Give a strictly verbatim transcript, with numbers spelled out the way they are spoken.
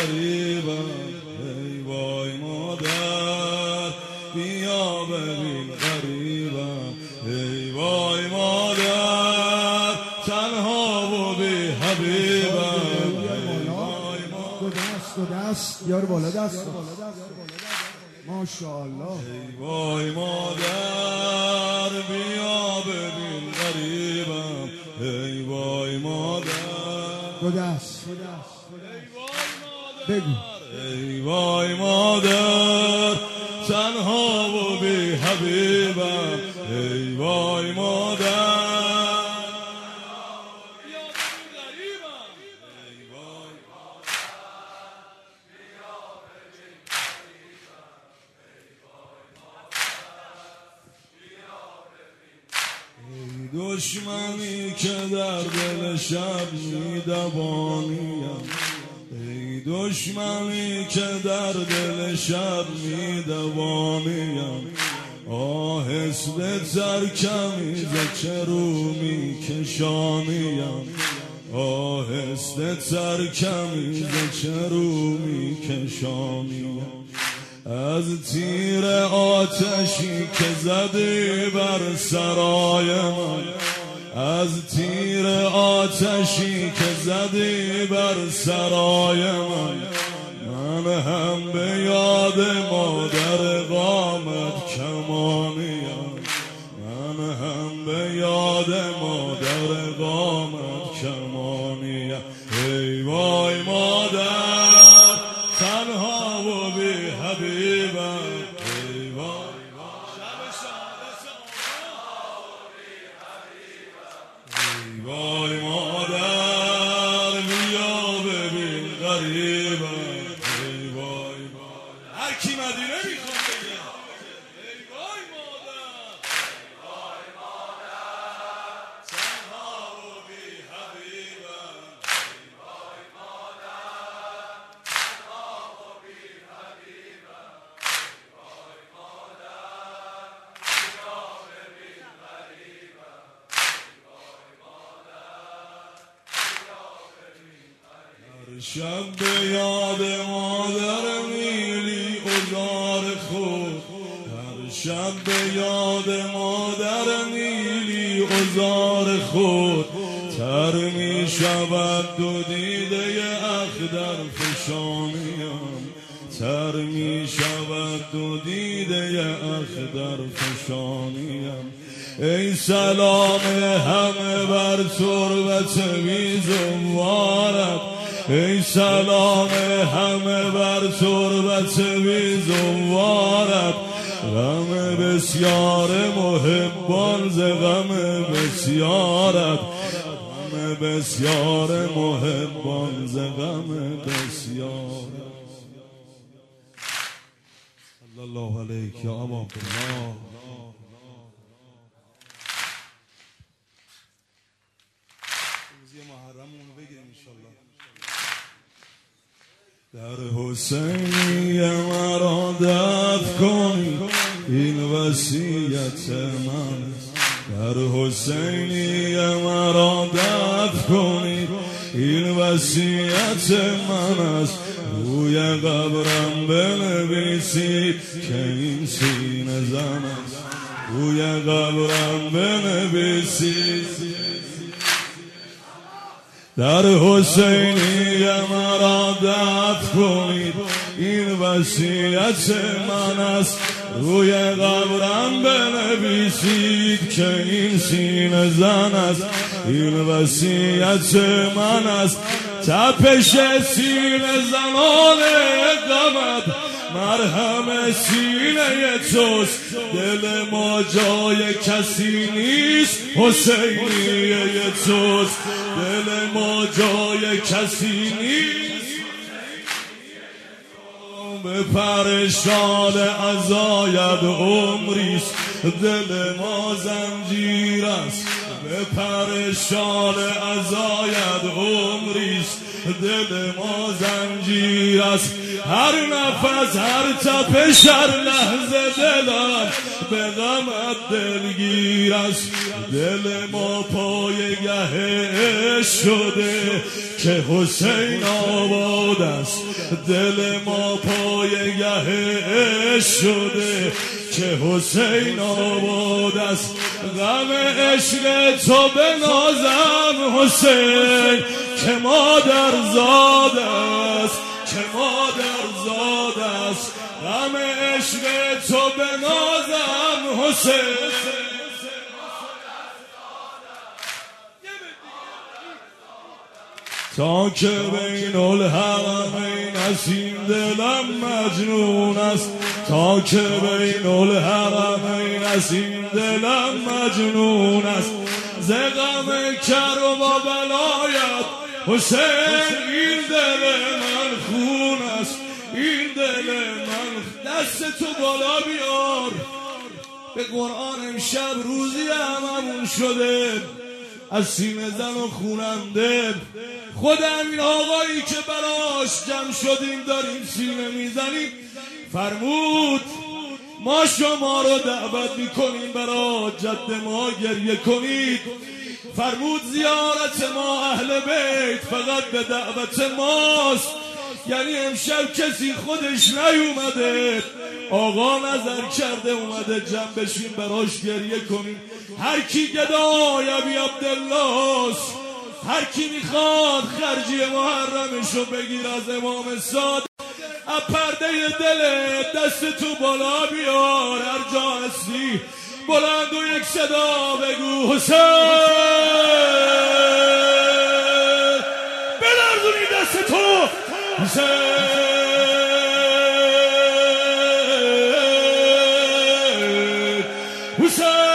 غریبم. ای وای مادر بیا ببین غریبم. ای وای مادر تنها و بی حبیبم. دو دست دو دست بیار بالا دست ماشاءالله. ای وای مادر بیا ببین غریبم. ای وای مادر دو دست بگو. ای وای مادر تنها و بی حبیبم. ای وای مادر دشمنی که در دل شب میدوانیم. ای دشمنی که در دل شب میدوانیم. آهسته ترکمی ز چرو میکشانیم. آهسته ترکمی ز چرو میکشانیم. از تیر آتشی که زدی بر سرای من. از تیر آتشی که زدی بر سرای من. من هم به یاد مادر قامت کمانیم. من هم به یاد مادر قامت کمانیم. ای وای مادر تنها و بی حبیبم. ای وای ای وای مادر بیا ببین غریبم. ای وای مادر هر کی مدینه میخواد بگه ای وای مادر. ای وای مادر تنها و بی حبیبم. ای وای مادر تنها و بی حبیبم. ای وای مادر بیا ببین غریبم. ای وای مادر بیا ببین غریبم. هر شب به یاد مادر میلی ازار خود. هر شب به یاد مادر میلی ازار خود. تر می شود دو دیده اخضر فشانیم. تر می شود دو دیده اخضر فشانیم. ای سلام همه بر تربت بی زوارت. ای سلام همه بر تربت بی زوارت. غم بسیار محبان ز غم بسیارت. غم بسیار محبان ز غم بسیارت. صلی الله علیک یا امان الله. در حسینی مرا دفع کنی این وصیت من. در حسینی مرا دفع کنی این وصیت من است. روی قبرم بنویسید که این سینه زن است. روی قبرم بنویسید. در حسینی مرا دفع کنید این وصیت من است. روی قبرم بنویسید که این سینه زن است. این وصیت من است. تپش سینه زنان غمت مرهم سینه توست. دل ما جای کسی نیست حسینی توست. دل ما جای کسی نیست. به پرشان عزاید عمریست. دل ما زنجیر است. به پرشان عزاید عمریست. دل ما زنجیر است. هر نفس هر تپش هر لحظه دلم به غمت دلگیر است. دل ما پایگه عشق شده. که حسین آباد است، دل ما پایگه شده که حسین آباد است. غم عشق تو بنازم حسین که مادر زاد است، که مادر زاد است. غم عشق تو بنازم حسین تا که بین الحرمین نسیم دلم مجنون است، تا که بین الحرمین نسیم دلم مجنون است. ز غم کرب و بلایت حسین این دل من خون است، این دل من. دست تو بالا بیار، به قرآن امشب روزی هممون شده از سینه زن و خوننده. خود همین آقایی که براش جمع شدیم داریم سینه میزنیم فرمود ما شما رو دعوت میکنیم برای جد ما گریه کنید. فرمود زیارت ما اهل بیت فقط به دعوت ماست، یعنی امشب کسی خودش نیومده، آقا نظر کرده اومده جمع بشیم براش گریه کنیم. هر کی گدای ابی عبدالله، هر کی میخواد خرجی محرمشو بگیر از امام صادق، از پرده دل دست تو بالا بیار، هر جا هستی بلند و یک صدا بگو حسین، بلرزونی دست تو حسین، حسین.